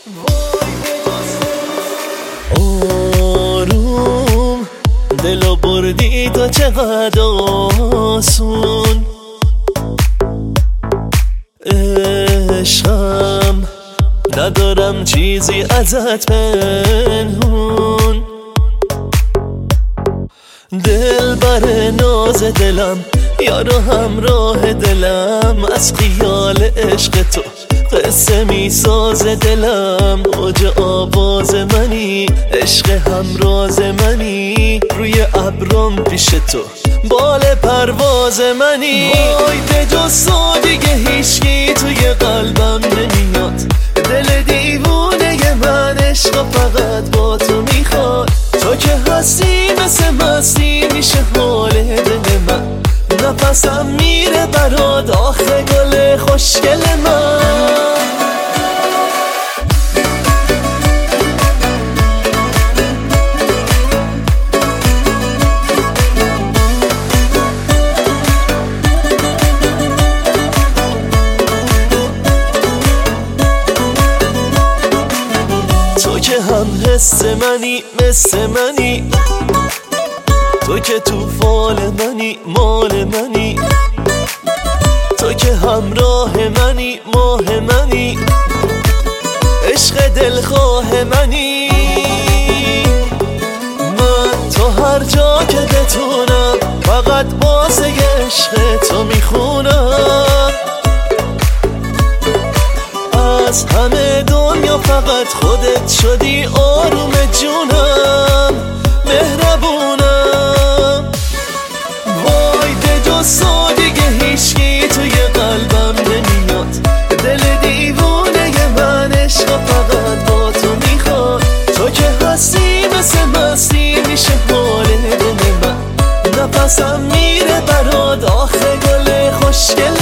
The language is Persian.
آروم دلو بردی تا چقدر آسون، عشقم ندارم چیزی ازت پنهون. دل بر ناز دلم، یارو همراه دلم، از خیال عشق تو قصه می ساز دلم. اوج آواز منی، عشق همراز منی، روی ابرم پیش تو بال پرواز منی. وای به جز تو دیگه هیچکی توی قلبم نمیاد، دل دیوونه من عشق فقط با تو میخواد. تو که هستی مثل مستی میشه حال دل من، نفسم میره برات آخه گل خوشگل من. تو که هم حس منی مثل منی، تو که تو فال منی مال منی، تو که همراه منی ماه منی، عشق دلخواه منی. من تو هر جا که بتونم فقط واسه عشق تو میخونم. از همه دنیا فقط خودت شدی آروم جونم، مهربونم. وای به جز تو دیگه هیچکی توی قلبم نمیاد، دل دیوونه من عشق فقط با تو میخواد. تو که هستی مثل مستی میشه حال دل من، نفسم میره برات آخه گل خوشگل